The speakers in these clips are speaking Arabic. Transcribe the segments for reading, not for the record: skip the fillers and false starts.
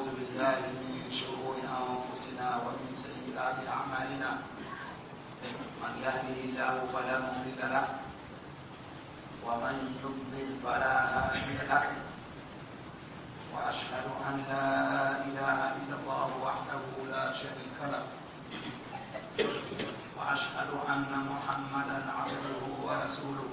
ونعوذ بالله من شرور أنفسنا ومن سيئات أعمالنا. من يهده الله فلا مضل له ومن يضلل فلا هادي له، وأشهد أن لا إله إلا الله وحده لا شريك له، وأشهد أن محمدا عبده ورسوله.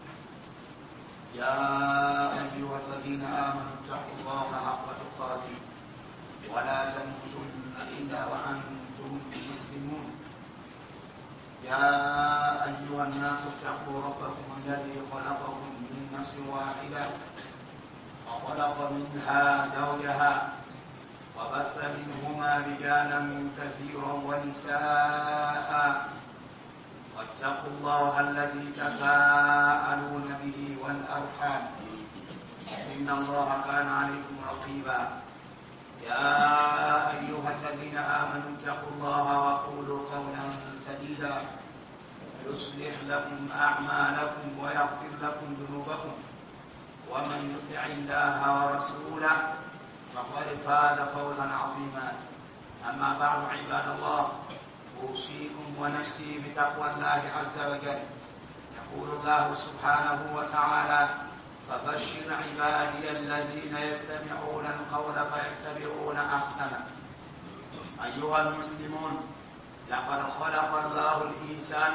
يا أيها الذين آمنوا اتقوا الله حق تقاته ولا تموتن إلا وأنتم مسلمون. يا أيها الناس اتقوا ربكم الذي خلقكم من نفس واحدة وخلق منها زوجها وبث منهما رجالا كثيرا ونساء، واتقوا الله الذي تساءلون به والأرحام، إن الله كان عليكم رقيبا. يا أيها الذين آمنوا اتقوا الله وقولوا قولا سديدا يصلح لكم أعمالكم ويغفر لكم ذنوبكم، ومن يطع الله ورسوله فقد فاز فوزا عظيما. أما بعد، عباد الله، أوصيكم ونفسي بتقوى الله عز وجل. يقول الله سبحانه وتعالى: فبشر عبادي الذين يستمعون القول فيتبعون أحسنه. أيها المسلمون، لقد خلق الله الإنسان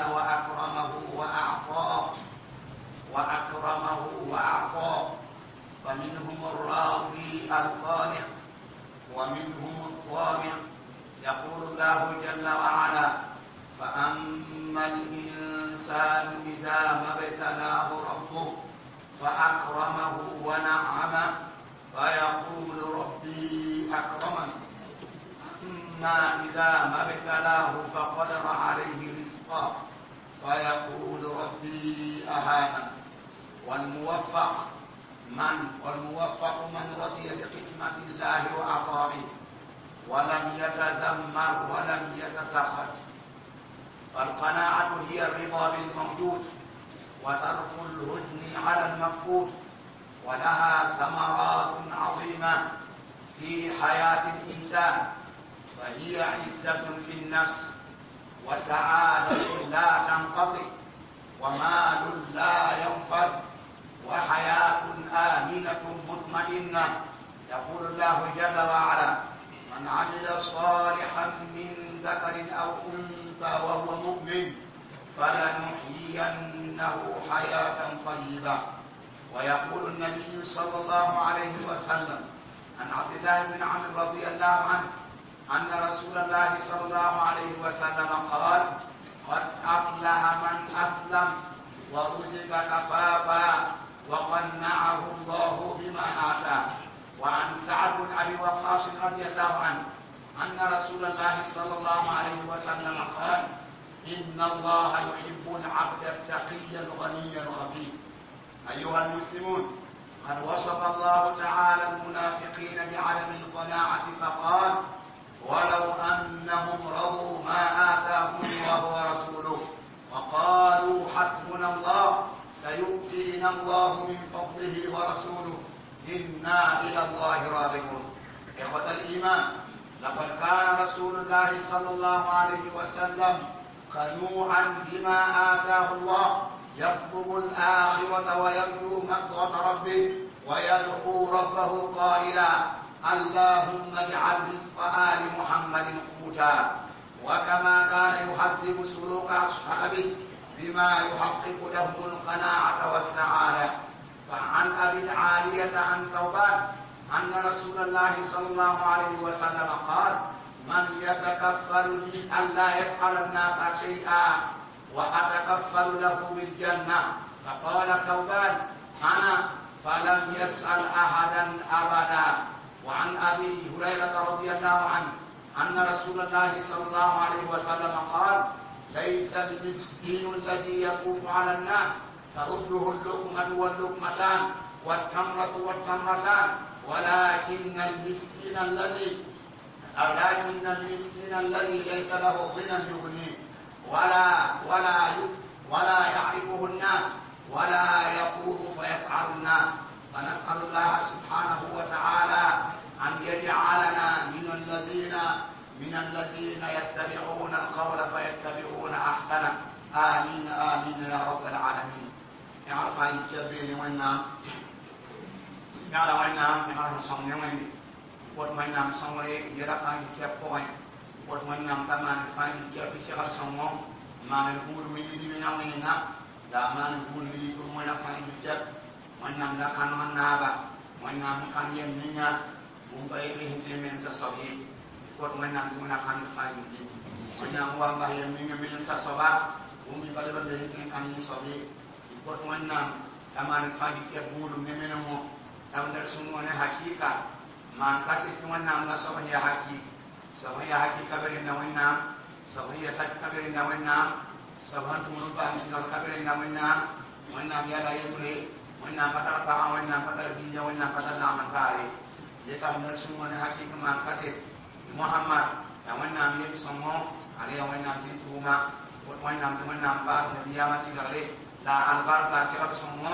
وأكرمه، فمنهم الراضي القانع ومنهم الطامع. يقول الله جل وعلا: فأما الإنسان إذا ما ابتلاه ربه فأكرمه ونعمه فيقول ربي أكرمن، أما إذا ما ابتلاه فقدر عليه رزقه فيقول ربي أهانن. والموفق من رضي بقسمة الله وعطائه ولم يتذمر ولم يتسخط. فالقناعة هي الرضا بالموجود وترك الحزن على المفقود، ولها ثمرات عظيمة في حياة الإنسان، فهي عزة في النفس وسعادة لا تنقطع ومال لا ينفد وحياة آمنة مطمئنة. يقول الله جل وعلا: من عمل صالحا من ذكر أو أنثى وهو مؤمن فلنحيينه حياة طيبة. ويقول النبي صلى الله عليه وسلم عن عبد الله بن عمرو رضي الله عنه أن رسول الله صلى الله عليه وسلم قال: قد أفلح من أسلم ورزق كفافا وقنعه الله بما آتاه. وعن سعد بن أبي وقاص رضي الله عنه أن رسول الله صلى الله عليه وسلم قال: إن الله يحب العبد التقي الغني الخفي. أيها المسلمون، قد وصف الله تعالى المنافقين بعدم القناعة فقال: ولو أنهم رضوا ما آتاهم الله ورسوله وقالوا حسبنا الله سيؤتينا الله من فضله ورسوله إنا إلى الله راغبون. إخوة الإيمان، لقد كان رسول الله صلى الله عليه وسلم قنوعا بما آتاه الله، يطلب الآخرة ويرجو مغفرة ربه ويدعو ربه قائلا: اللهم اجعل رزق آل محمد قوتا. وكما كان يحذب سلوك أصحابه بما يحقق لهم القناعة والسعادة. فعن أبي العالية عن ثوبان أن رسول الله صلى الله عليه وسلم قال: من يتكفل لي ألا يسأل الناس شيئا وأتكفل له بالجنة. فقال ثوبان: أنا، فلم يسأل أحدا أبدا. وعن أبي هريرة رضي الله عنه أن رسول الله صلى الله عليه وسلم قال: ليس المسكين الذي يطوف على الناس ترده اللقمة واللقمتان والتمرة والتمرتان، ولكن المسكين الذي ليس له غنى يغنيه ولا يعرفه الناس ولا يقوم فيسعر الناس. فنسأل الله سبحانه وتعالى أن يجعلنا أحسنه آمين آمين يا رب العالمين يعرف عن الجبين والنام يعلم والنام يعرف صوم يومين قد والنام صوم لي يرى عن الجب قوي قد والنام تمان عن الجب سيغر صوم ما نقول ويدي يومين لا ما نقول ويدي ولا عن الجب والنام لا كان من نابا والنام كان يمنيا مباي به من تصبي قد والنام تمنا كان عن الجب والنام هو ما يمنيا من تصبا ومن بعد ذلك كان يصبي قد والنام تمان عن الجب بولو نمنمو تمدر سمونا حقيقة ما كاسف والنام لا صبي حقيقة صبي حقيقة برينا والنام صبي سك برينا والنام صبان تمربا مثل برينا والنام والنام يلا يملي والنام فتر بقى والنام فتر بيجا والنام فتر لامن كاري يتمدر سمونا حقيقة ما كاسف محمد والنام يبسمو عليه والنام تيتوما والنام بعد نبيامة تغلي لا البركة سيرب سمو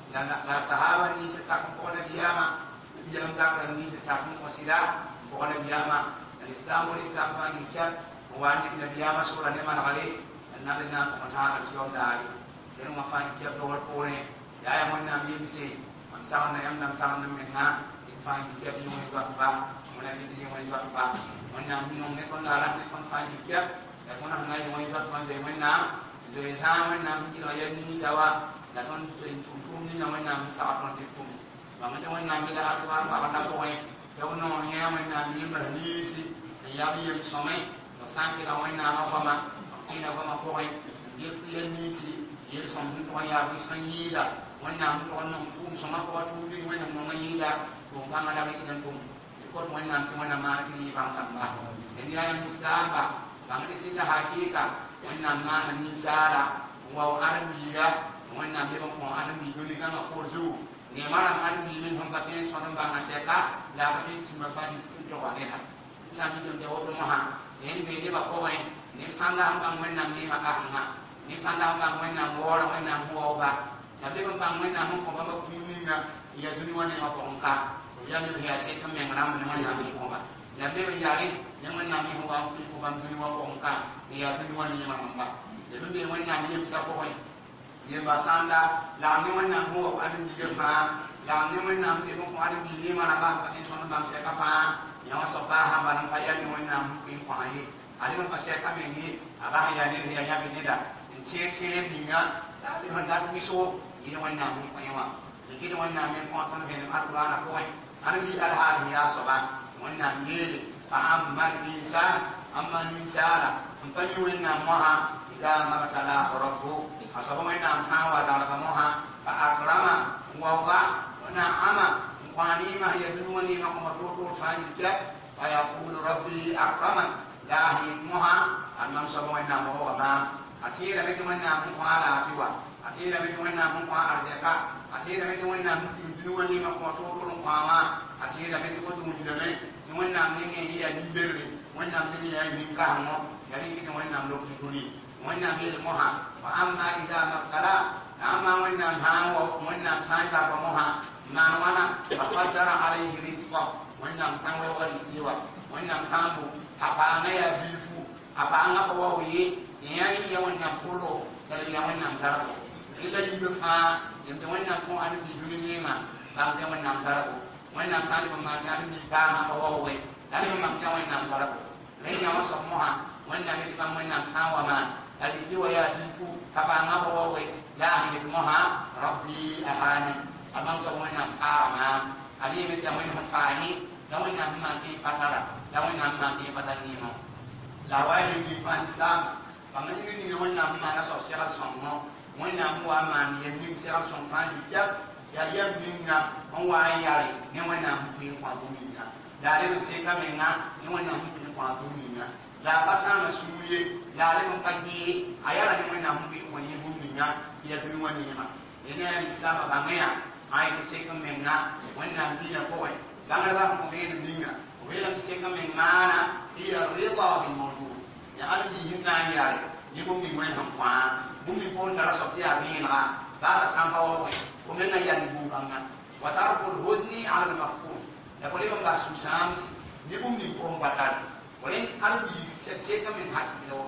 la sahaba ni se sakun ko na biyama biyam zakra ni se sakun ko sila ko na biyama al-islam fa ni kyan wa ni na biyama sura ne man gale anna lana ta ta al yawm dali den ma fa ni kyan do ko ne ya ya mon na mi se am sa na yam nam sa na men na fa ni kyan ni mo ba ba mo na ni ni mo ba ba mon na mi no ne kon la la ne kon fa ni kyan ya kon na ngai mo ba ba je mon na je sa mon na mi lo ya ni sawa la ton ni na wana msa ton de tum ba ma de wana mi la atwa ba ba ko e de wono he wana mi ba ni si ya bi yem some no san ki la wana ma ba ma ina ba ma ko e ye ye ni si ye som ni ko ya bi san yi da wana mi ko no tum so ma ko tu bi wana no ma yi da to ba ma da bi dan tum ko wana ti wana ma ni ba ka ba ni ya mustaba ba ma de sin da hakika wana ma ni sara wa arabiya wannan bai ban kuma an bi dole kana korju ne mara an bi min hon batin sonan ba na ceka la ka tin ma fa di to wa ne na sami don da wodo ma ne be ne ba ko wai ne sanga an ban wannan ne ma ka hanga ne sanga an ban wannan wora wannan huwa ba da be ban wannan mun ko ba ku min na ya duni wannan ma ko ka to ya ne ya sai kan men ram ne wannan ko ba da be ban yare ne wannan ne huwa ko ban duni wa ko ka ya duni wannan ma ba da be wannan ne sa ko wai yemba sanda la ni wannan ho an ni fa la ni wannan be ko an ni ni mana ba ka tin sono ba se ka fa ya wa so ba ha ba nan pa ya ni wannan ku ko ai ali man pa se ka me ni aba ya ni ya bi ni da in ce ni nya da ni man da ni so ni wannan mu ko yawa ni ki wannan me ko tan be ni alqur'ana ko ai an bi al hal ya so ba wannan ni fa amma insan amma ni sala an pa ni wannan mo ha ida ma tala rabbu asaba mai nam sawa da la moha fa akrama wa wa na'ama qani ma yaduni ma kuma to fa yija fa yaqulu rabbi akrama la hikmuha annam saba mai nam wa ma atira mai kuma nam ko ala fiwa atira mai kuma nam ko arzeka atira mai kuma nam duni ma kuma to ma atira mai ko dun da mai wannan ne ne ya dimberre wannan ne ya min ka hanno yari kitan wannan lokaci duni wannan bil moha wa amma idza maqala amma wannan hawo wannan sai ka ba moha ma wana fa qadara alayhi rizqa wannan san wa wali diwa wannan sambu apa na ya bifu apa anga ko wawi yayi ya wannan kullo da ya wannan zarabo illa yibe fa yanda wannan ko an bi duni ma ba ga wannan zarabo wannan sai ba ma ta bi ba ma ko wawi dan ma ga wannan zarabo ne ya wasa moha wannan ne ba wannan sawa ma alikiwa ya difu kapa ngapa wawe la hikmoha rabbi ahani amang sa wana ama ali mit ya wana fani la wana ma ki patara la wana ma ki patani mo la wali di fan islam pamani ni wana ma na so sia so mo wana mu ama ni ni sia so fani ya ya minga on wa yare ni wana mu ki kwa buminga la le se ka menga ni wana mu ki kwa buminga la pasana suye la le mon pagi ayala ni mwana mbi ko ni buminya ya bi wani ma ene ni kama bangaya ai ni se kam menga wana ndi na ko ai bangala ba ko be ni ninga o be la se kam menga na ya rida bi mawjud ya albi hinna ya ni bumi mwana kwa bumi ko ndara so ti abi na ba ta samba o ko menga ya ni bunganga wa tarkul huzni ala al-mafqud ya ko le ba susamsi ni bumi ko mbatali wala albi se kam men hakki do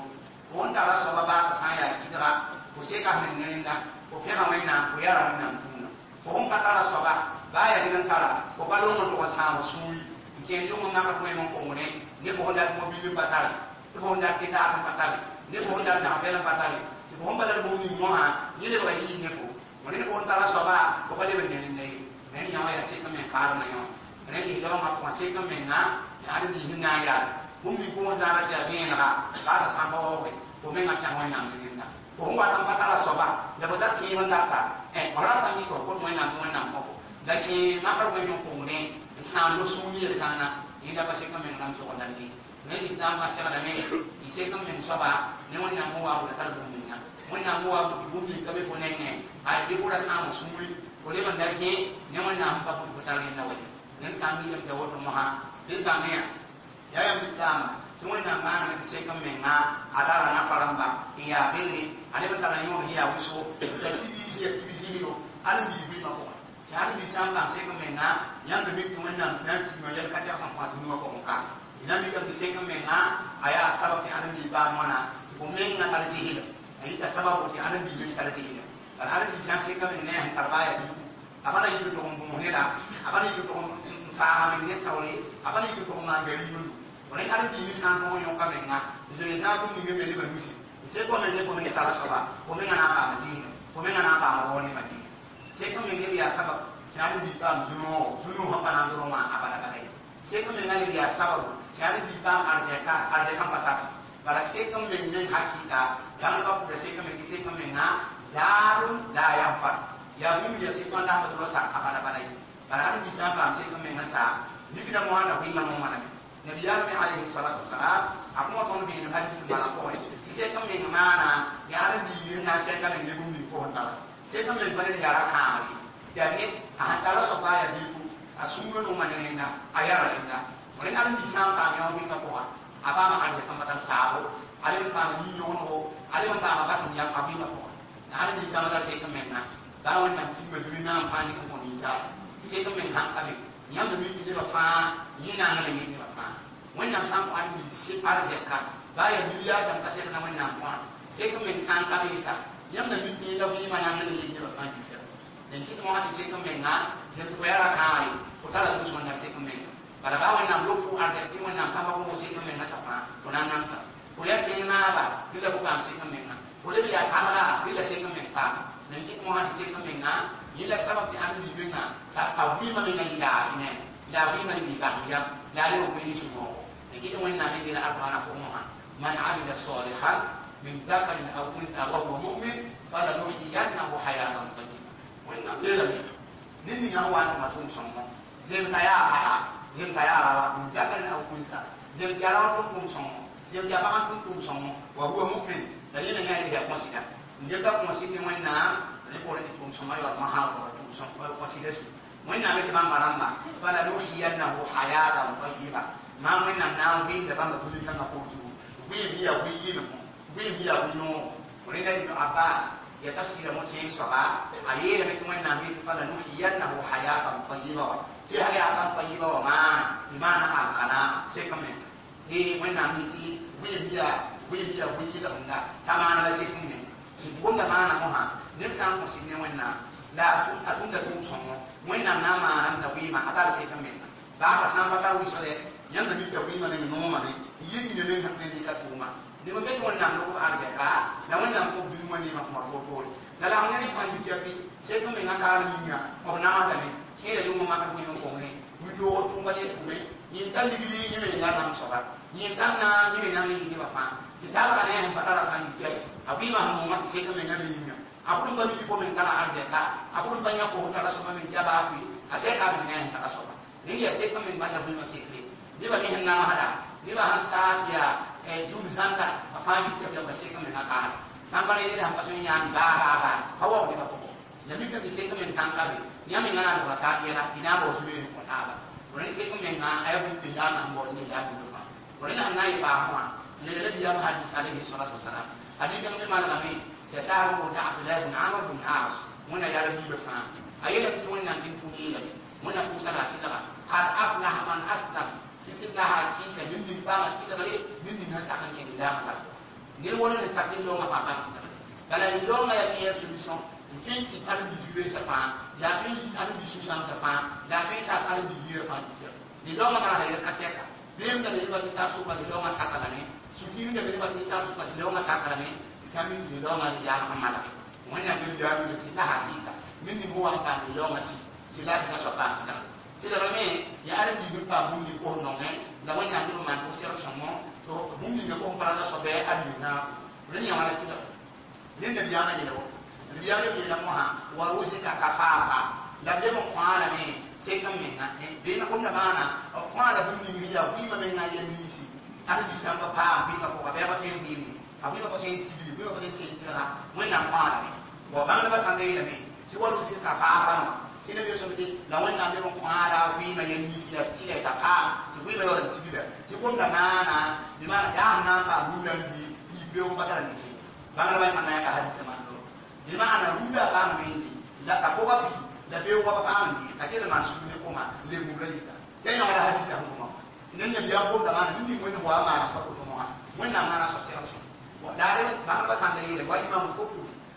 on tara so ba sa ya kidra ko se ka men nenda ko pe ha wenna ko yara wenna kuna ko on patara so ba ya dinan tara ko ba lo mo to sa mo sui ke yo mo ma ko mo ko ne ne ko onda mo bi patara ko onda kita sa patara ne ko onda ta be la patara ko on ba da mo ni mo ha ni le ba yi ne ko mo ne ko on tara so ba ko ba le ben ne ne ni ya se ka men ka na yo ne ni do ma ko se ka men na ya de ni na ya bumi ko ndara ja bien la ka sa ba ko men ga cha wa na ni na ko wa ta patala so ba da ba ta ti man da ta ora ta ni ko mo na ko da ki ma ka ko ko ne sa lo su ni ta na ni da ba se ka men kan to da ni ne ni da ma se da ne i se ka men so ba ne mo na mo wa ta do ni na mo na mo wa bumi ka be fo ne ne ai di ko da sa mo su ni ko le ban da ki ne mo na ba ko ta ni na wa ne sa mi da wo to mo ha di da ne ya Islam tuwena maana kiseka menga adala na paramba ya bili alibata nyo ya uso ya tibisi hilo alibi bima kwa tayari bisanga seka menga yanga miti tuwena nanti ngoja kati ya kwa tunua kwa mka inami kama kiseka menga aya sababu alibi ba mwana kumenga kazi hilo haita sababu ti alibi miti kazi hilo alibi seka menga harbaya biku abana yitu to ngomonela abana yitu to fahamin ne tawle abana yitu to ngangari mun wala kala bi ni san ko yo kamenga je na ko mi ngeme ba musi se ko men ne ko men tala soba ko men na ba mazino ko men na ba mo ni mati se ko men ne ya sabab jari bi ba zuno ha pana ndoro ma abada kala se ko men ne ya sabab jari bi ba arjeka pasati bara se ko men ne hakika dan ka ku se ko men na zarun la yanfa ya bi ya se ko na ba to sa abada kala bara bi ta ba se ko men na sa ni bi da mo anda ko imam mo mana Nabi alaihi salatu wassalam aku mau tahu ni hadis malam kau ini. Saya kami mana ya ada di mana saya kami ni bumi kau entah. Saya kami pada negara kami. Jadi antara supaya diku asumur rumah ni na ayar ni na. Mereka ada di sana kami orang kita kau. Apa makan di tempat sabu. Ada yang kami nyono. Ada yang kami apa yang kami kau. Ada di sana ada saya kami na. Kalau yang sih berdua panik kau bisa. Saya kami kami. Yang demi kita berfah. Ini nama ni. Wannan san ko an si arzeka baya duniya dan kace na wannan ko sai kuma min san ka bisa yamma miti da wi mana ne yin da san ki dan kito ma sai kuma na sai ko yara kai ko tala su man sai kuma para ba wannan lofu arzeki wannan san ba ko sai kuma na safa ko nan nan sa ko ya ce na ba dole ko kan sai kuma na ko da ya kamara dole sai kuma ta dan kito ma sai kuma na yilla sabab ti an bi na ta awi ma min ila ine da wi ma ni ba ya da le ko ni su mo kita wena min ila arba'ana umma man 'amila salihan min dhakarin aw untha wa huwa mu'min falanuhyiyannahu hayatan tayyibah wena ila nini ngawan matun songo zem taya min dhakarin aw untha zem yara kum songo zem ya bakan kum songo wa huwa mu'min dari ngai dia masida ndeka masida wena ne ko le kum songo ya mahal ko tum songo masida wena me ba maramba falanuhyiyannahu hayatan tayyibah ma mun nan na wi da ban da tuli kan ko tu wi biya wi yin wi biya wi no wani da ibn abbas ya tafsira mu ce so ba ayi da kuma nan wi fa da nuhi yannahu hayatan tayyiba ce hayatan tayyiba wa ma imana alqana sai kuma mun nan wi biya wi da bunda tamana la sai kuma ki bunda mana mu ha ne san mu sinne wannan la atun da tun son mun nan na ma nan da wi ma ata sai kuma ba ka san ba ta wi so le yanda mi da wima ne no ma ne yin ne ne hakne ni ka tuma ne ma beto wannan ko arja ka na wannan ko bi mo ne ma ko to na la ne fa ji jabi sai ko me ngaka ni nya ko na ma da ne ke da yuma ma ka ko ne mu do to ba ne to me yin dan digili ni me ya nam so ba yin dan na ni me na mi ni ba fa ti ta ba ne pa ta la kan ji abi ma mo ma sai ko me ngami ni nya apun ba mi ko me kala arja ka apun ba nya ko ta la so ma mi ja ba fi asai ka me ne ta la so ba ni ya sai ko me ba da bi ma sai diba ni hanna mahada diba han satia jum santa afani ke da sai kuma na ka sambare ni da hampaso nya ni ba hawo ni ba ko na mi ka sai kuma san ka ni ami ngana ba ka ya ina bo su ni ko ta ba wani sai kuma na ayu bin da na mo ni da bi ba wani na nai ba ma ne da biya hadis alaihi salatu wasalam hadis kan ma na mi sai sa ko da Abdullah ibn Amr bin As muna ya rabi ba fa ayyana tun nan tin tuni da muna kusa da cika qad aflaha man aslam sisi la hakika nindi ba ma ci dagare nindi na sa kan ke da masa ne wona ne sakki lo ma fa ba ti bala lo ma ya ni solution tin ti par bi juwe sa fa la tin ti par bi su sa fa la tin sa par bi juwe fa ni lo ma ra ya ka teka bim da ni ba ti ta su ba lo ma sa kala ne su ti ni da ni ba ti ta su ba lo ma sa kala ne sami ni lo ma ya Muhammad wanda ni ja ni si la hakika min ni mo wa pa ni lo ma si la ka so pa ta si da me ya ara bi ju pa bu ni ko no ne la wanda ni ma ko se so mo to bu ni ko para da so be a ni na ni ya wala ti da ni da ya ma ni lo ni ya ni la mo ha wa rusika kafafa la de mo kwala me sai kan me na be na ko da bana kwala bu ni ya bu ma me na ya ni si ara bi sa ba pa bi ka ko ba ba te ni ni a bi ko te ti bi ko te ti ra wanda kwala me bo bang da ba san de ni ti wa rusika kafafa no sina bi so bi la wanda me mo kwala bi ma ya ni si ya ti da ka ti bi ma yo da ti bi da ti ko da mana bi ma ya na ba bu da bi be o ba da ni bang da ba san na ka hadisi ma bimana ruda ba menti la ka ko wapi la be wa ba menti akele man su ne ko ma le mu rayita kenya wala hadisi an kuma inen ne biya ko da man ndi mo ne wa ma sa ko to mo ha wonna ma na so se so wa dare ba ba san da ile wa imam ko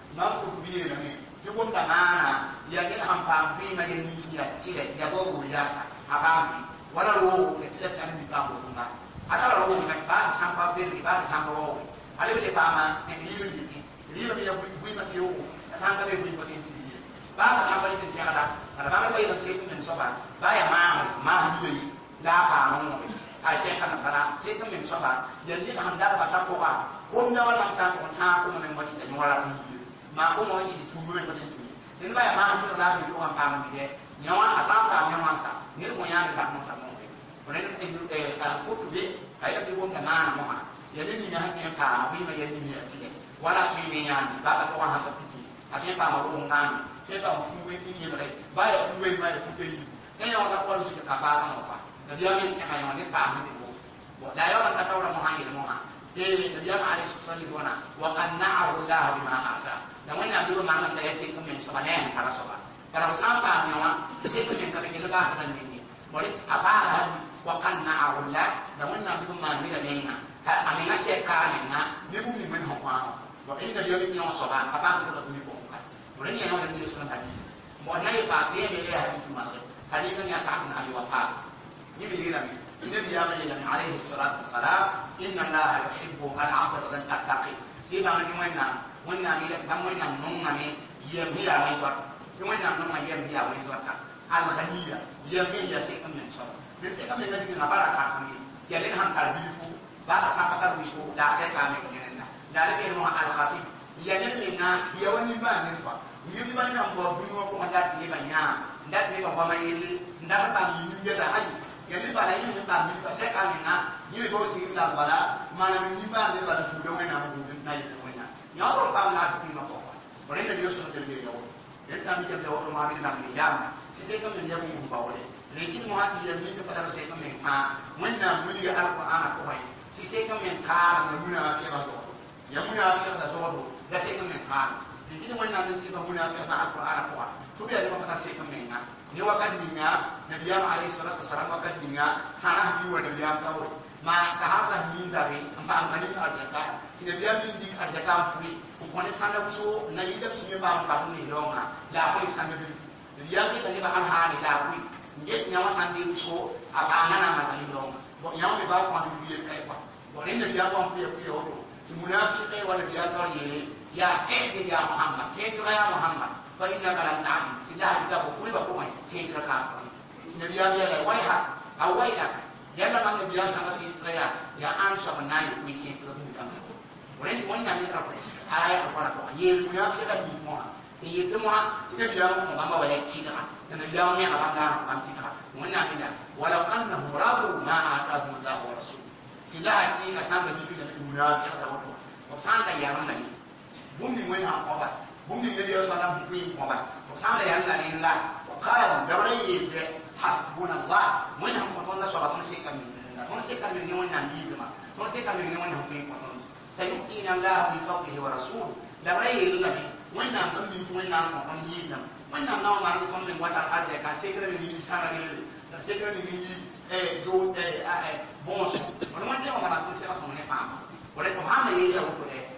tu bi ne ne ti ko da mana ya ne han pa bi ma ye ni ya sile ya go ru ya aba bi wala ro ke tile tan bi ba ko ma ata ro ne ba san pa bi ba san ro ale be pa ma ne ni ri liba bi ya bui ma tiyo sanga be bui poten ti ba ka sanga ni tin jada ala ba ka yi sai kun so ba ya ma ni la pa no ai sai kana bala sai kun min so ba yanni da handa ba ta ko ba ko na wala ta ko ta ko men ba ti da wala ti ma ko mo yi ti tu men ba ti tu ni ba ya ma ni la bi ko an pa ma bi nyawa asamba nyawa sa ni ko ya ni ta mo ta mo ko ne ni ko tu be ai da ti ko na na mo ha yanni ni ya ha ka bi ma yanni ni ya ti wala ci ni nyandi ba ka ko ha ka piti ati pa ma ro ngani se ta fu we ni ni re ba ya fu we ma ya fu pe ni se ya ka ko su ka pa ma pa da dia min ka ya ni pa ni ko la ya ka ta ora mo ha ni mo ha se da dia ma ali salli wana wa qanna'ahu Allah bima ata da wani abdu ma nan da ya sai kuma so ba ne ka so ba kalau sampa ni wa se ko ni ka ke ga ka ni mo ri apa ha wa qanna'ahu Allah da wani abdu ma ni da ne na ka amina se ka ni na ni bu ni men ho kwa وإن اليوم يوم الصباح أبان كل تقولي بوم ولن يوم النبي صلى الله عليه وسلم وأن يبقى بيه حديث المغرب حديث يسعى بن أبي وقاص يبي يلمي النبي يلمي عليه الصلاة والسلام إن الله يحب العبد التقي فيما وإنا ميلك دم وإنا نومنا يمهي ويزور وإنا نومنا يمهي ويزور الغنية يمهي يسيك من صبر من سيك من ذلك نبارك عنه يلين هم تربيفه بعد سابقا ويشو لا سيكا من dari be mo al khafi ya ne me na ya woni ba ne ba ni bi ba ni na bo bu ni ko ndat ni ba nya ndat ni ba ma yili ndat ba ni ni da hayi ya ni ba la ni ba ni ba se ka ni na ni be bo si la bala ma na ni ba ni ba da su da wai na mu na yi da wai na ya ro ba na ki ma ko ko ne da yo so da be yo ya sa mi da wo ma bi na ni ya si se ka me ya mu ba wole lekin mo ha ya mi se pa da se ka me fa wannan mun ya alquran ko hai si se ka me ka na mun na ke ba do ya munafiq da zodo da sai kan men kan dikini wannan nan sai kan munafiq sa alquran ko to biya da maka sai kan men na ni wakat dinga nabiya alayhi salatu wasalam wakat dinga sana bi wa nabiya tawo ma sahaba ni zabe amba amani arzaka ti nabiya min dik arzaka furi ko ne sanda so na yida su ne ba ka ni longa la ko sanda bi nabiya ke tani ba an hani da ku nge nyawa sandi so apa ngana ma ni longa bo nyawa be ba ko ma bi kai kwa bo ne nabiya ko ku المنافق والبياض يا كيف يا محمد كيف يا محمد فإنك لن تعلم سلاح بتاعه كل بقوم كيف لك النبي يا ويحك أو ويلك يلا من النبي سمعت يا أنشأ الناي كل كيف لك ولكن وانا من رأس آية القرآن المنافق المسموع يدمع النبي محمد ولا كذا النبي ما أبدا ما كذا وانا كذا ولو أنهم رضوا ما آتاهم الله ورسوله sila ni ka san da bibi da munafi sa wato ko san da yaran da ni bumni wani ha ko ba bumni ne da sallam ku yi ko ba ko san da yaran da ni la ko qala da rai da hasbunallah mun han ko tonda so ba ton sai kan ni ton sai kan ni wannan ni ma ton sai kan ni wannan ku yi ko ton sayutina allah bi fadlihi wa rasuluhu da rai lillahi wannan kan ni wannan ko ton yi nan wannan nawa ma ton min wata arze ka sai kan ni sana ne da sai kan ni do bon on m'a dit on va la faire comme on est femme on est comme on est là au côté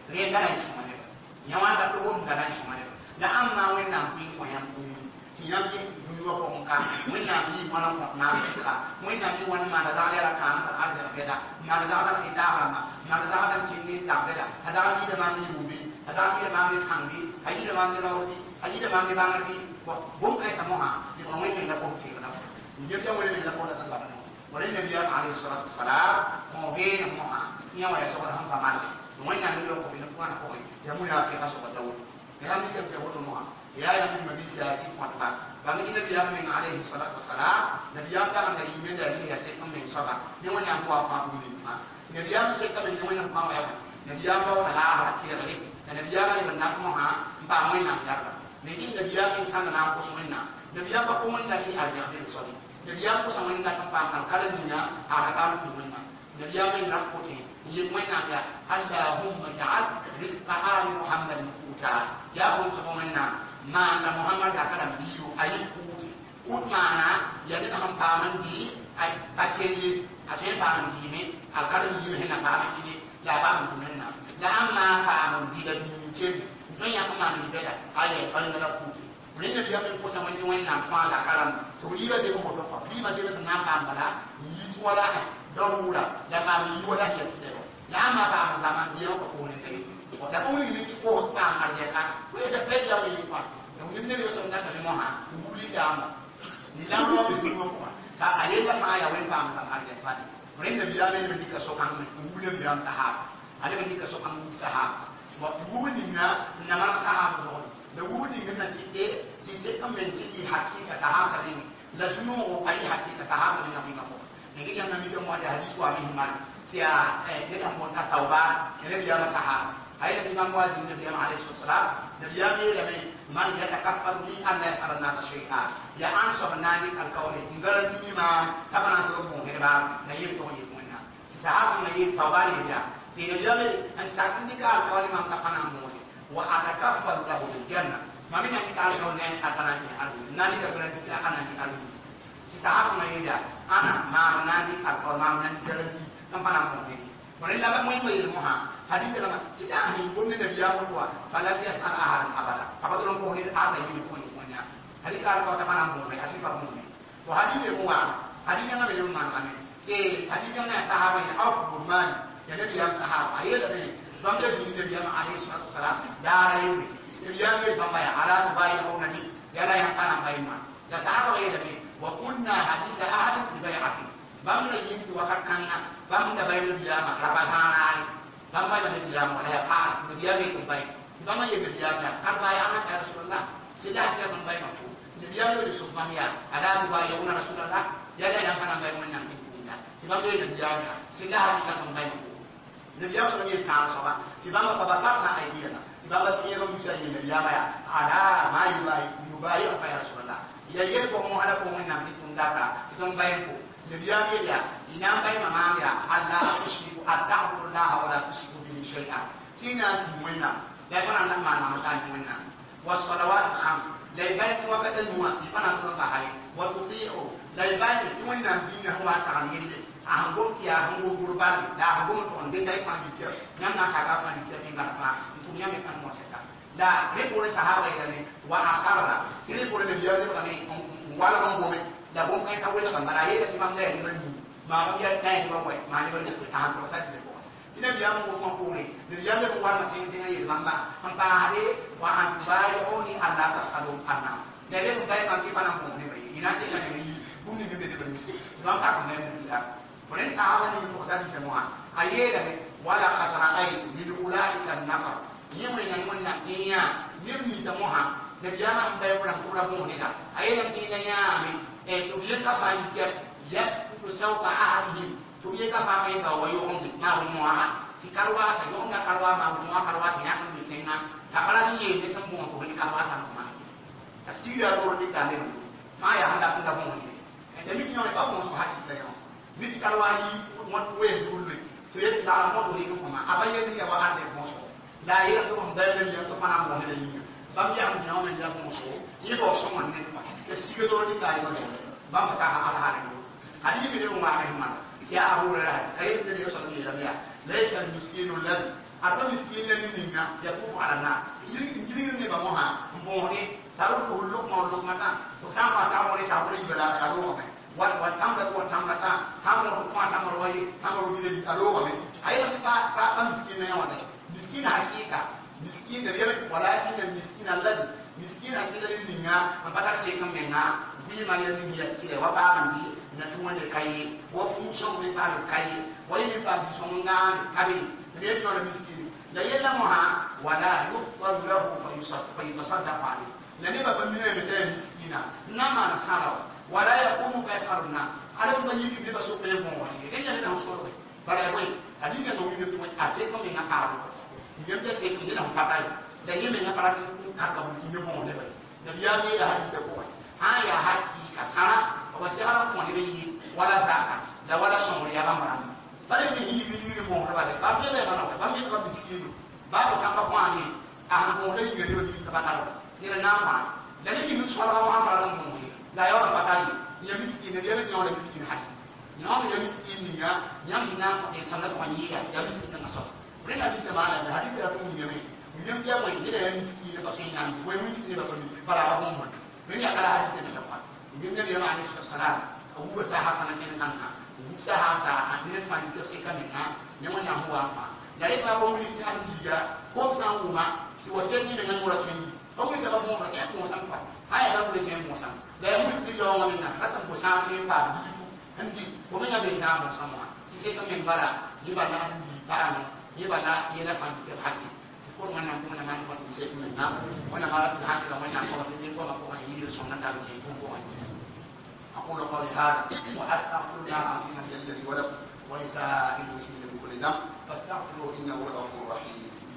re ngana isumane yawan da ko ngana isumane la amma wannan bin ko yan ti yan bi duwa ko ka wannan bi mana ko na ka wannan bi wannan ma da zalira kan da arda beda ma da zalira idara ma da zalira kinni ta beda hada shi da ma mi bubi hada shi da ma mi kangi haji da ma mi rawdi haji da ma mi bangardi ko bum kai samoha di ko wannan da ko ti da ni ya wala ni da ko da ta ba wala nabi ya alayhi salatu wassalam mo be na moha ni wa ya so da han pa mal wannan ni ko ni ko na ko ya mu ya fi kaso da dawo ya mi da ko moha ya ya min mabi siyasi kwatba ba mi nabi ya min alayhi salatu wassalam nabi ya ta da yimin da ni ya sai kan min saba ni wannan ko pa ku ni ma nabi ya sai kan min wannan pa ya nabi ya ba wala ha ti da ni nabi ya ba ni na ko ha ba mu na ya ni nabi ya min san na ko so na nabi ya ba ko mun da ni a ya bin so nabi ya ko san mun da kan pa kan kala dunya a da kan tu mun nabi ya min na ko ti yi mun na ya allahumma ja'al rizqa ali muhammad quta ya hum subhanallah mana Muhammad akan biu ayi kut mana ya ni ham paman di ay paceli ace paman di me akar di me na paman di ya paman tu menna la amma paman di da di chen to ya paman di beda aye kan na kut menna dia men ko sama ni wenna fa sa karam to riba de ko ko riba de sa na pam bala yi wala do wala ya ma yi wala ya tde la amma paman zaman dia ko ko ne kai da ko ni ko pa marje ka ko da pe ya ni pa da mun ne so da ka mo ha nguli da ma ni la ro bi ko ko ka aye la ma ya wen pa ma marje pa mun ne bi ya ne bi ka so kan nguli bi am sahaba ale bi ka so kan sahaba wa bu ni na ma sahaba do da bu ni na ti se kan men ti hakika sahaba din la sunu o ai hakika sahaba ni ma ko ne ga na mi ko mo da hadisi wa mi man sia ne da mo ta tauba ne bi ya sahaba أين الإمام واجب النبي عليه الصلاة والسلام نبي لمن من يتكفل لي أن لا يسأل الناس شيئا يا أنصر النادي الكوني نقول ما كمان ترومون هنا بعد نيجي توني يكوننا سحاب نيجي ثواني يجا في نبي أن ساكن ديك الكوني ما كمان موسى وأتكفل له الجنة ما من يجي كالكون نين أتناني أرض نادي كبرنا ديك أتناني أرض سحاب نيجي أنا ما نادي الكون ما نادي كبرنا كمان موسى ولله ما مهم يلمها hadis dalam kita ahli bunne nabi ya ko fala yasal ahad abada apa tolong ko ni ada yini ko ni monya hadis kala ko ta manam mo asif par mo ni to hadis mo wa hadis nga me man ame ke hadis nga sahaba ni auf bin man ya nabi ya sahaba ayo da ni bam da ni nabi ya alayhi salatu wasalam da ayo nabi ya ni bamba ya ala tubai ko nabi ya la yang kana bai ma da sahaba ya da ni wa kunna hadis ahad bi bai'ati bam da yin tu wakat kanna bam da bai nabi ya ma rabasana bamba da dia mo la pa dia be ko bai bamba ye dia ka karba ya na rasulullah sida dia ko bai mafu dia lo di subhaniya ada ba ya una rasulullah ya da yang kana bai mun nan tinda bamba ye dia ka sida dia ko bai mafu dia ko ni ta so ba bamba fa basarna aidiya bamba tiye ko musa ye dia ya ada ma yubai apa ya rasulullah ya ye ko mo ala ko mun nan tinda ka ton bai ko dia ya ina bai mama ya Allah tushriku Allah wa la tushriku bihi shay'an sina tumwena da bana nan ma na ta tumwena wa salawat khams la bai ko ka dan wa bana so ka hay wa tuti'u la bai tumwena dinna huwa ta'ala a hango ti a hango gurban da hango to onde dai pa dikya nan na ka pa dikya pinga pa tunya me kan mo seta da re pore sahaba ida ne wa asara tire pore ne biya ne ka ne wala on gome da bom kai ka wala kan bara ye da timam ne ni ma ba ya dai ba wai ma ne ba ne ta ko sa ti ko sina biya mo ko ko ne ne biya ne ko wa ma tin tin ye lamba han pa hade wa an tubari oni Allah ta alu anna ne le mo bai kan ki pana mo ne bai ina ce ka ne yi bum ne be de ba ni ba ka kan ne ni la ko ne sahaba ne ko sa ti se mo aye da ne wala khatara ai bi ulaika an-nafar yimre ne mon na tinya yimni ta mo ha ne biya ma bai ko la mo ne da aye da tin ya mi e to ye ka fa ni yes kusauka ahadihim tuye ka fa mai ba wayo on na mu ma si karwa sa yo nga karwa ma mu karwa sa ya kan ni tenga ta kala ni ye ne tan mo ko ni karwa sa ma asira ro ni ka ne ma ya handa ku da mo ni e de mi nyo ba mo so ha ti da yo ni ti karwa yi mo we dulu to ye la mo ni ko ma abaye ni ya ba ha de mo so la ye to mo ba le ni to pana mo ne ni ba mi ya mo nyo me ya mo so ni ko so mo ne ma e si ke do ni ka ni ba ba ma ta ha ala ha ni حديث من واحد من يا أبو هريرة أي النبي صلى الله عليه وسلم ليس المسكين الذي arba miskin le ninga ya fu ala na jiri ne ba mo ha mboni taru ko lu mata to sama mo re sa ko ibala ka ro me wa tanga ko tanga ta tanga ko tanga ro yi tanga ro bi ta ro me ayi ba miskin ne ya wa miskin hakika miskin da yake walakin da miskin allazi miskin hakika le ninga ambata sai kan menga bi ma ya ni ya tire wa ba kan di na tuwa ne kai wa function ne ba kai wa yi ba bi so nga abi ne to miskin la yalla mo ha wala yufdal lahu fa yutasaddaq alayhi la ne ba ban ne ta miskina na ma na sala wala yaqumu fa yaqarna ala ba yi bi ba so pe mo wa ne ne na so bara boy adiga no mi to ase ko me na ka ro ni ga se ko ni na pa kai da yi me na para ka ka ni mo ne ba da biya ne da hadisi ko ha ya haki ka sana wa sala ko ne yi wala zaka da wala so ya ba mara bare ni yi bi mo ba de ba me ba na ba me ko miskinu ba ko samba ko ani a mo le yi ne ba ni ta ba na ni na ma da ni bi so la ma ba la mo la yo ba kai ya miskinu ne ne yo le miskinu haki nyam ya miskin ni ya nyam ina ko e sanna ko ni ya miskin na so re na dise mala da hadise ya ko ni me nyam ya mo ni ya miskin ba sai nyam ko mi ni ba ko ni para ba mo re ya kala hadise na ko nyam ya ma ni sallallahu abu ba sa hasana ken kan ka bu sa hasa adire fa ni ko se ka me na nyam na huwa ma da re ba ko ni ta ni ya ko sa uma si wase ni me ngura tuni ko ni ka ba mo ba ka ko san pa haya da ko le chen mo san da ya mu ni yo ngam na ka tan ko sa ni ba nanti komenya beza mo sama sisi ko men bara ni bana ni bara ni bana ni la fan ke hati ko ngana ko ngana man ko sisi men na wana mara ta hati ko ngana ko ni ko ko ni ni so ngana ke ko ko aqulu qawli hada wa astaghfiru العظيم الذي ولكم ولسائر المسلمين من كل ذنب فاستغفروه انه هو الغفور الرحيم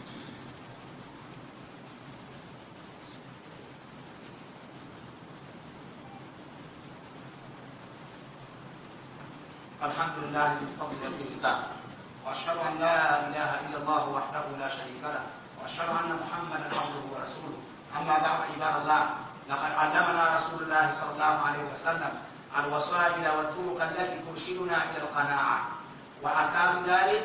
الحمد لله بالفضل والإحسان وأشهد أن لا إله إلا الله وحده لا شريك له وأشهد أن محمدا عبده ورسوله أما بعد عباد الله لقد علمنا رسول الله صلى الله عليه وسلم الوسائل والطرق التي ترشدنا إلى القناعة وأساس ذلك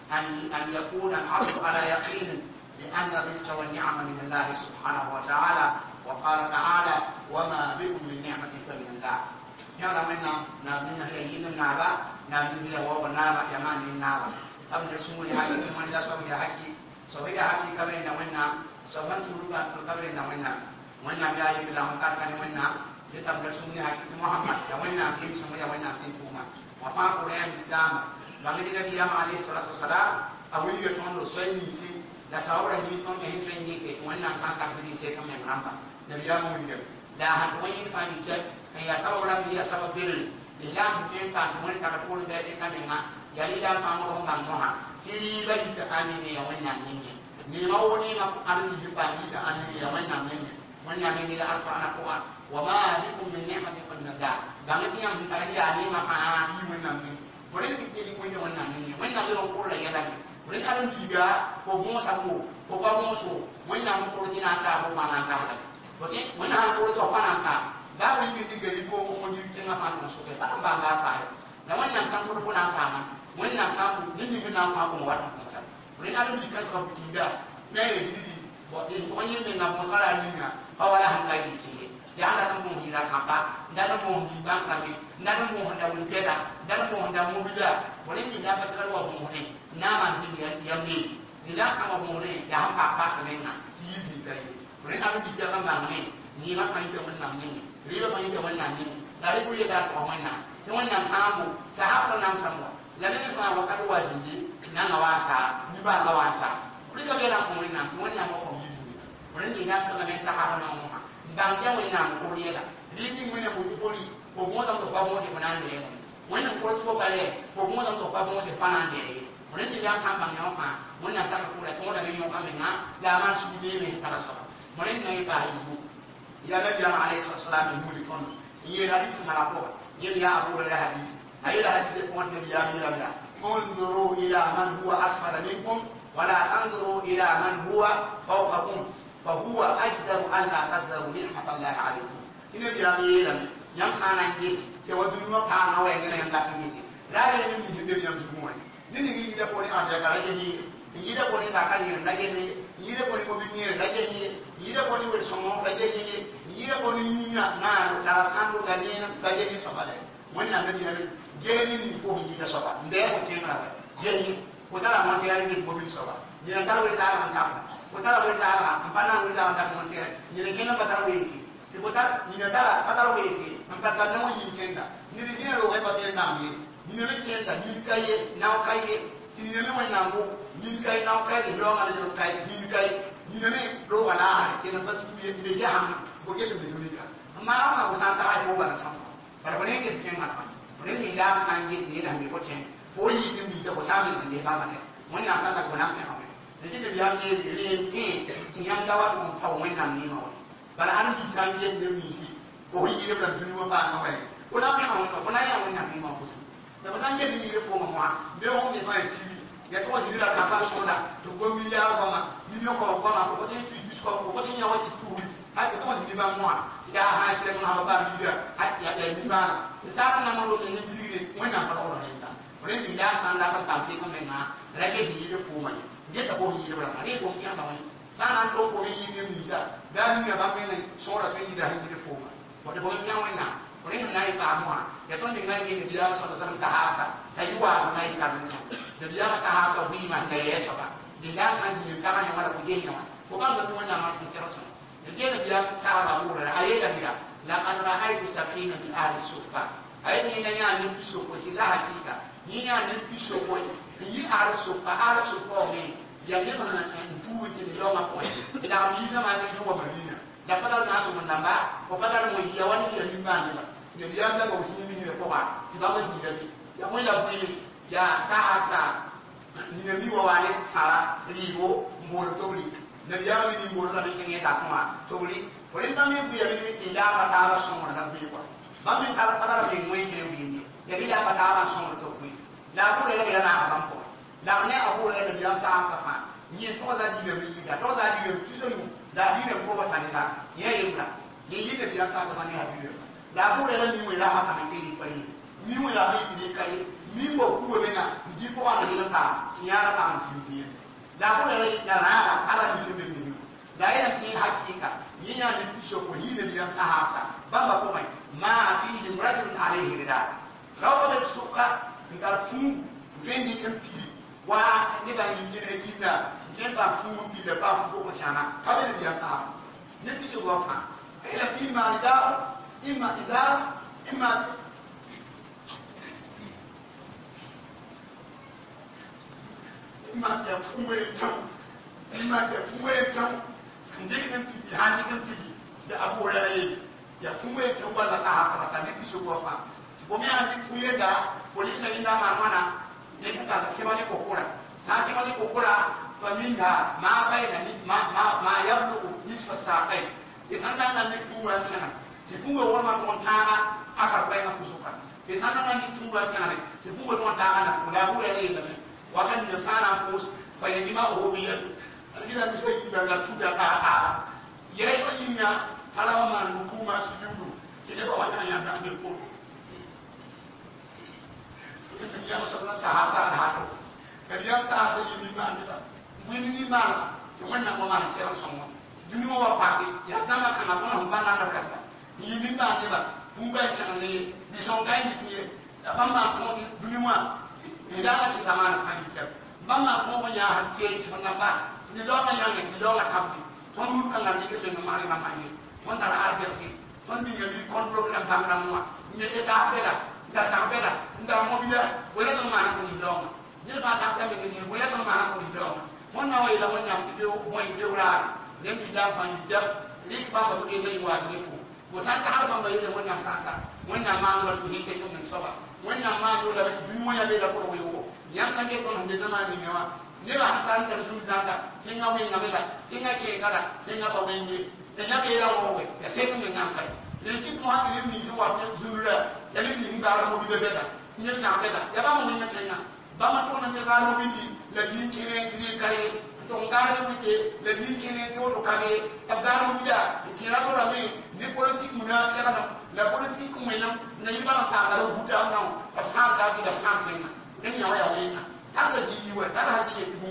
أن يكون العبد على يقين لأن الرزق والنعم من الله سبحانه وتعالى وقال تعالى وما بكم من نعمة فمن الله yala menna na minna ya yin na ba na minna wa na ba ya man ni na ba am da sumu ya haki man da so ya haki kabre na menna so ban turu ba kabre na menna ya yi bilang kan kan menna dia tam da sumu ya haki Muhammad ya menna kim sumu ya menna kim kuma wa fa Quran Islam bangi da biya ma alayhi salatu wasalam awili ya tondo so ni si da sawra ni ton ya hin ni ke menna sa sa ni se kam ya ramba da biya mo ni da han wani fa ni ke ya sababu la biya sababu birri ila mutin kan mun saka ko da sai kan nga yali da fa mo ban mo ha ti ba ti ta ani ne ya wannan ni ma woni ma an ni ba ni da an ni ya wannan ni da alfa ana ko wa ma bikum min ni'matin fa min Allah dan ni yang ta ya ni ma ha ni wannan ni wani ki ni ko ni wannan ni ko la ya la ni wani an diga ko mo sa ko ba mo so wannan ko ti na ta ko ma na ta ko ti wannan ko to fa na ta ba wani ni gari ko ko ni tinga fa no so ke ba ba ga fa da wannan san ko na ka ma wannan san ko ni na ma ko wata ko ni alu di ka ko bitinga na ye di bo ni ko ni me na mo sala ni na ba wala han ka ni ti ya ala kan mo hira ka ba da mo di ba ka ni da mo honda wul keda da mo honda mo bila wala ni da ba sala wa mo ni na ma ni ya ni la sama mo ni ya han pa ka ni na ti yi ka ni alu di ka ba ni ni ma ka ni ta wannan ni riba mai da wannan ne da ribu ya da ko wannan sai wannan samu sahaba nan samu lalle ba wa kadu wajin nan ga wasa ni ba ga wasa riga be na ko wannan ko yi su wannan ne na san da ta ha na mu dan ya wannan ko riya da ribi mun ne mu fori ko mo da ko ba mo se fanan ne wannan ko to bare ko mo da ko ba mo se fanan ne wannan ne ya san ban ya fa wannan san ko da to da me yo ka me na da ma su ne me ta sa wannan ne ka yi ya nabi alayhi salam ni kon yi hadith malako yi ya abu da hadith ayi da hadith ko nabi ya mi rabia انظروا الى من هو اسفل منكم ولا انظروا الى من هو فوقكم فهو اجدر ان لا تقدروا نعمه الله عليكم kini ya mi ran yang sana ngisi se wadu no pa na wa ngene ngata ngisi la ye ni mi be yam tumu ni da ko ni ande kala je ni yida boni da kali na gene yida boni ko binye na gene yida boni wel somo na gene yida boni nya na da sandu da ne na gene so bale wannan da ne gene ni ko yida so ba nde ko tinga gene ko dara mon tiare ni ko bin so ba ni na dara wel da an ta ko dara wel da an bana wel da an ta mon tiare ni ne gene ba dara wel ki ko dara ni na dara ba dara wel ki an ta da no yin kenda ni ni ro ga ba te na mi ni ne kenda ni kaye na kaye ti ni ne mo na ngo ni kai na kai de lo ma de kai ni kai ni ne ro wala ke na ba tu ye de ya ham ko ke de ni ka amma ma ko san ta ai ko ba na sam ba ko ne ke ke ma ko ne ni da san ye ni da mi ko chen ko yi ke mi ko sa mi de ba ma ne mun na san ta ko na ke ha ne ke de ya ye le ke ti yang da wa ko pa wen na ni ma ba la an bi san ye ne mi si ko yi de ba ni wa ba na wa ko na ke ha ko na ya wen na ni ma ko da ba san ye ni re fo ma be ho me fa si ya to ji la ka ba so da to go milliard ko ma million ko ko te tu dis ko te nya wa ti tu ha to ji ba mo ti da ha se mo ha ba milliard ha ya ni ba sa na mo do ni ni ni mo na ba ro ni ta o ni da san da ka ta se ko me na ra ke ji de fu ma ni ta ko ni de ba ni ko ki ba ni sa na to ko ni ni mi sa da ni ba me ni so ra ke ji da ji de fu ma ko de ko ni nya wa na o ni na i ka mo ya to ni ga ni ni da so sa ha sa ta yi wa na i ka ni da biya ka ha ka wi ma da ya saba din da san ji ta ma mara ku je ni ko ba ga wannan ma kun sai rasul da je da biya sa ba mu da ayi da biya la qad ra'aytu sab'ina min ahli sufa ayi ni na ya ni so ko si la hakika ni ya ni so ko yi ahli sufa me ya ne ma na tu ji ni ma ko da mi na ma ni ko madina da fadar na su mun nan ba ko fadar mu ya wani ya ni ba ni ba ne biya da ba su ni ne ko ba ti ba ma shi da ya mu la bu ya sa ni ne mi wa wale sara ribo mbol tobli ne biya mi ni mbol la be ke ta kuma tobli ko len ba mi bu ya mi ni da ba ta ra so mo na bi ko ba mi ta ra be mo ke bi ni ya di da ba ta ra so mo to ku la ku le le na ba ko la ne abu le ne biya sa fa ni to da di le mi da to da di le tu so mu da di le ko ba ta ni ta ye ye la ye ye ne biya sa ba ni ha di le la ku le le mi mo la ha ta ni ti pa ni mi mo la be ni kai mi mo ku we na ndi ko ana ni ta ti ya ta mu ti da ko le da na ala ni be ni da ya ti hakika yin ya ni so ko yi ne biya sahasa ba ba ko mai ma fi rajul alayhi rida rawa da suka ngar fu vendi kan pi wa ni ba ni ne gina je ba fu bi le ba fu ko sana ka be biya sahasa ne bi so wa fa ila bi ma da imma izar imma ma ya fuwe tan ma ya fuwe tan ndin kan ti handi kan ti da abu rai ya fuwe tan wala sahaba ta ne fi so fa ko mi handi fuwe da poli na inda ma mana ne ka sema ni kokura sa sema ni kokura fa minha ma baina ni ma yablu nisfa saqai isan nan ne fuwe sana ti fuwe wala ma ton tana aka baina kusuka isan nan ne fuwe sana ti fuwe ton tana ko da abu rai da wakan da sana pos fa yi ma o biya algida mi sai kiba ga tuda ka ha yayi ko yinya ala ma hukuma su yudu ce ne ba wata ya da ko ya sallallahu sahaba da hado kariya sa sai yi ma ni ba wini ni ma ce wannan ko ma sai son mu duni wa pa ya sama kana ko ba na da kanta yi ni ma ni ba fu ba shan ne ni son kai ni tuye da ban ma ko duni wa idan ci zamana fahimtar ban ma ko ya hacce ci ban ba ni do ma yange ni do la tabbi ton mun kan ngam dikete no mari ma mani ton dara arjersi ton bi ngi kon problem tam tam mo ni e ta bela da ta bela nda mo bi la wala to ma ko ni do ni ba ta sa ni wala to ma ko ni do ton na wala won na ti do mo i do la nem bi da fahimtar ni ba ba to ke ni wa ni fu ko san ta ba ba yi da wannan sasa wannan ma ngol to ni sai ko mun soba wannan ma ngol da bi mo ya be da ko wo yan kan ke ton de zama ni mewa ne ba ta ta sun zanga sai ga wani ngabela sai ga ke kada sai ga ba wani da ya be da wo we ya sai mun ngam kai le ki ko ha ni ni zuwa ne zurra ya ni ni ngara mo bi be da ni na be da ya ba mo ni tsenya ba ma to na ne ga mo bi di la ni kire ni kai to ngara ni ke le ni kire ko to kale tabda mo bi da kira to la me ni politique mu na sera na la politique mu na yi ba ta ga buta na ta sa ga bi da sa tsenya ni ya ya wena ta ga ji wa ta ha ji ti mu wa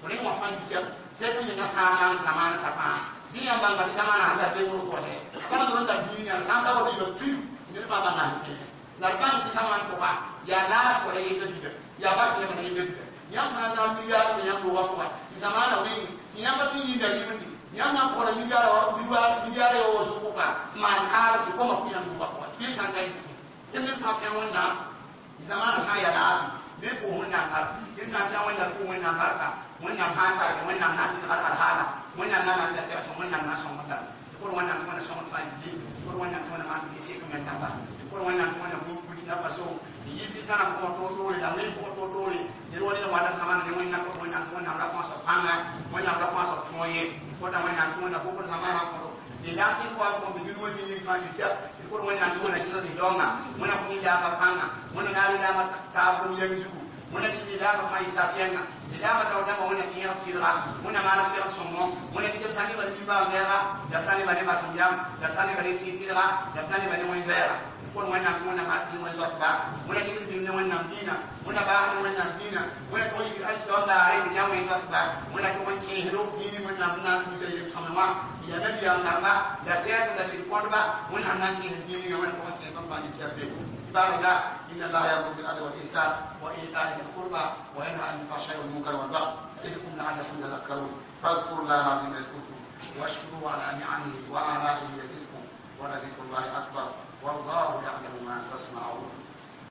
ولين وفان بيجا سيكون من سامان سامان سامان زين بان بان سامان هذا بيمر كله كما دون تجيني سام دابا بيجا تيم نلفا بان لكن سامان كوا يا ناس ولا يبدي يا بس لما يبدي يا سامان ميجا يا كوا كوا سامان وين سيما تيجي dari mandi yang ko la migara yo so ko ka man kala ki ko ma ku yang ko ko bi san kai ni fa fa wonna zamana sa ya da be ko wonna ka kin na ta wonna ko wonna barka wonna ha sa ya wonna na ti har har hala wonna na na da sai so wonna na so wonna ko wonna ko na so fa di ko wonna ko na ma di se ko men ta ba ko wonna ko na ko ku ta ba so yi fi kana ko to to da me ko to to ni woni na wala kama ni wonna ko wonna ra ko so panga wonna ra ko so toye ko da wonna ko na ko ko sama ra ko ni da ki ko ko bi no ni fa ni ta ko wonna ko na kiso ni donga wonna ko ni da ka panga wonna na ni da ma ta ko ni yanzu wonna ni da ka mai sa fianga ni da ma ta da ma wonna ki ya fi ra wonna ma na fi ra so mo wonna ki ta sani ba ni ba ngera da sani ba ni ba sumjam da sani ba ni ki ra da sani ba ni mo vera kon wannan kuma na mati mun zokka mun ne din wannan dina mun ba wannan dina mun ko shi an don da ai ya mun zokka mun ko mun ke hiro dini mun na mun su sai sama ya nabi ya ngamba da sai da shi ko ba mun nan ke dini ya mun ko ke ban bani kyabe ibada inna allaha ya'muru bil adli wal ihsan wa ita'i dhil qurba wa yanha 'anil fahsha'i wal munkari wal baghi yadhkurukum la'allakum tadhakkarun fadhkuru allaha 'azima yadhkurkum washkuru 'ala ni'amihi wa ala'ihi yazidkum wa la dhikrullahi akbar والله يعلم ما تصنعون